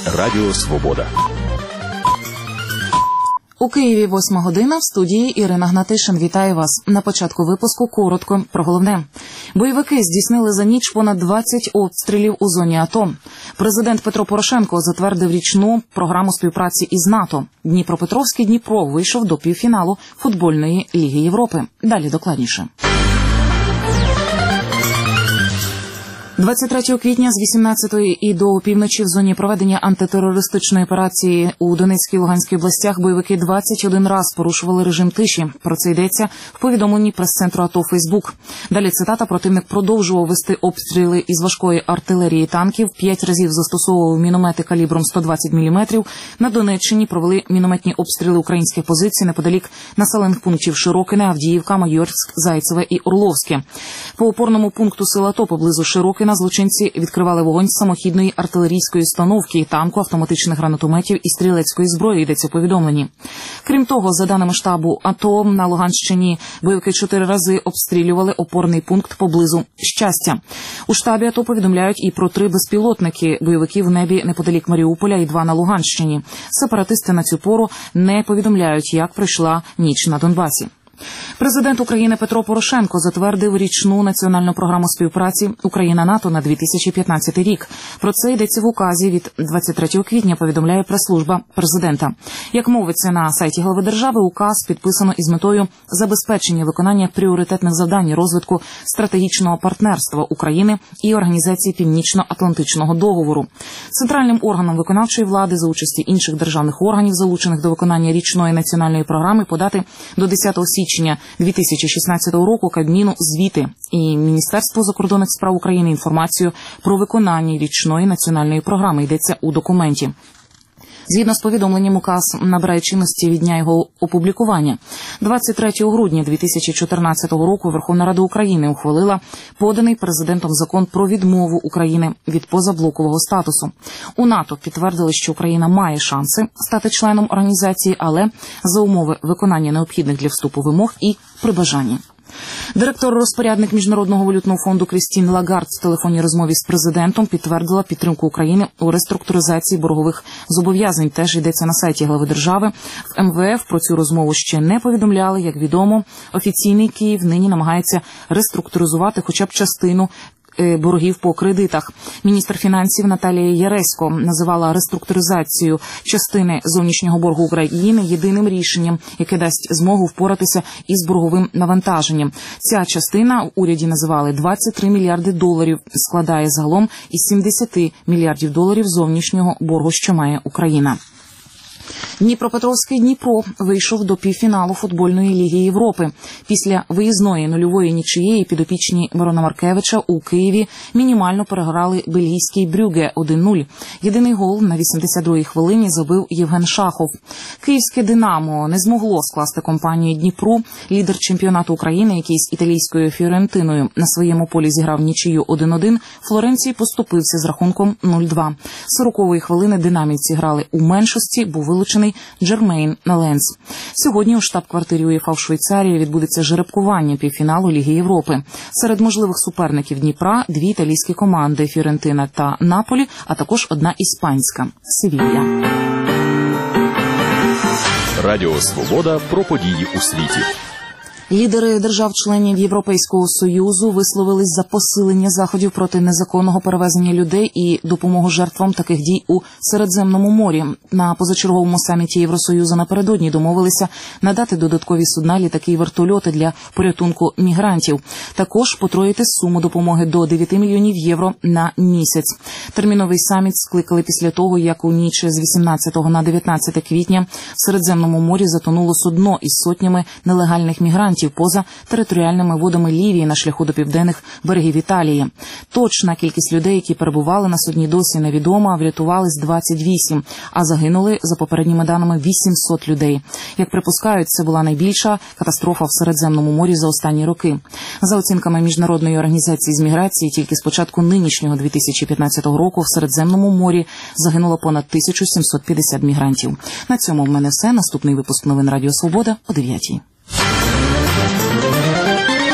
Радіо Свобода. У Києві 8 година, в студії Ірина Гнатишин. Вітаю вас. На початку випуску коротко про головне. Бойовики здійснили за ніч понад 20 обстрілів у зоні АТО. Президент Петро Порошенко затвердив річну програму співпраці із НАТО. Дніпропетровський Дніпро вийшов до півфіналу футбольної Ліги Європи. Далі докладніше. 23 квітня з 18-ї і до опівночі в зоні проведення антитерористичної операції у Донецькій і Луганській областях бойовики 21 раз порушували режим тиші. Про це йдеться в повідомленні прес-центру АТО «Фейсбук». Далі цитата: «Противник продовжував вести обстріли із важкої артилерії танків, 5 разів застосовував міномети калібром 120 мм. На Донеччині провели мінометні обстріли українських позицій неподалік населених пунктів Широкине, Авдіївка, Майорськ, Зайцеве і Орловське. По опорному пункту сил АТО поблизу Широкина злочинці відкривали вогонь з самохідної артилерійської установки, танку, автоматичних гранатометів і стрілецької зброї, йдеться у повідомленні. Крім того, за даними штабу АТО, на Луганщині бойовики 4 рази обстрілювали опорний пункт поблизу Щастя. У штабі АТО повідомляють і про 3 безпілотники бойовиків в небі неподалік Маріуполя і 2 на Луганщині. Сепаратисти на цю пору не повідомляють, як пройшла ніч на Донбасі. Президент України Петро Порошенко затвердив річну національну програму співпраці Україна-НАТО на 2015 рік. Про це йдеться в указі від 23 квітня, повідомляє прес-служба президента. Як мовиться на сайті глави держави, указ підписано із метою забезпечення виконання пріоритетних завдань розвитку стратегічного партнерства України і Організації Північно-Атлантичного договору. Центральним органом виконавчої влади за участі інших державних органів, залучених до виконання річної національної програми, подати до 10 січня 2016 року Кабміну звіти і Міністерству закордонних справ України інформацію про виконання річної національної програми, йдеться у документі. Згідно з повідомленням, указ набирає чинності від дня його опублікування. 23 грудня 2014 року Верховна Рада України ухвалила поданий президентом закон про відмову України від позаблокового статусу. У НАТО підтвердили, що Україна має шанси стати членом організації, але за умови виконання необхідних для вступу вимог і при бажанні. Директор-розпорядник Міжнародного валютного фонду Крістін Лагард в телефонній розмові з президентом підтвердила підтримку України у реструктуризації боргових зобов'язань. Теж йдеться на сайті глави держави. В МВФ про цю розмову ще не повідомляли. Як відомо, офіційний Київ нині намагається реструктуризувати хоча б частину боргів по кредитах. Міністр фінансів Наталія Яресько називала реструктуризацію частини зовнішнього боргу України єдиним рішенням, яке дасть змогу впоратися із борговим навантаженням. Ця частина в уряді називали 23 мільярди доларів, складає загалом із 70 мільярдів доларів зовнішнього боргу, що має Україна. Дніпропетровський Дніпро вийшов до півфіналу футбольної Ліги Європи. Після виїзної нульової нічиєї підопічні Мирона Маркевича у Києві мінімально переграли бельгійський Брюгге 1-0. Єдиний гол на 82-й хвилині забив Євген Шахов. Київське «Динамо» не змогло скласти компанію Дніпру. Лідер чемпіонату України, який з італійською Фіорентиною на своєму полі зіграв нічию 1-1, Флоренції поступився з рахунком 0-2. 40-ї хвилини динамівці грали у меншості, був вилучений Джермейн Ленс. Сьогодні у штаб-квартирі УЄФА в Швейцарії відбудеться жеребкування півфіналу Ліги Європи. Серед можливих суперників Дніпра 2 італійські команди – Фіорентина та Наполі, а також одна іспанська – Севілья. Радіо Свобода про події у світі. Лідери держав-членів Європейського Союзу висловились за посилення заходів проти незаконного перевезення людей і допомогу жертвам таких дій у Середземному морі. На позачерговому саміті Євросоюзу напередодні домовилися надати додаткові судна, літаки і вертольоти для порятунку мігрантів. Також потроїти суму допомоги до 9 мільйонів євро на місяць. Терміновий саміт скликали після того, як у ніч з 18 на 19 квітня в Середземному морі затонуло судно із сотнями нелегальних мігрантів поза територіальними водами Лівії на шляху до південних берегів Італії. Точна кількість людей, які перебували на судні, досі невідома, врятувались 28, а загинули, за попередніми даними, 800 людей. Як припускають, це була найбільша катастрофа в Середземному морі за останні роки. За оцінками Міжнародної організації з міграції, тільки з початку нинішнього 2015 року в Середземному морі загинуло понад 1750 мігрантів. На цьому в мене все. Наступний випуск новин Радіо Свобода о 9:00.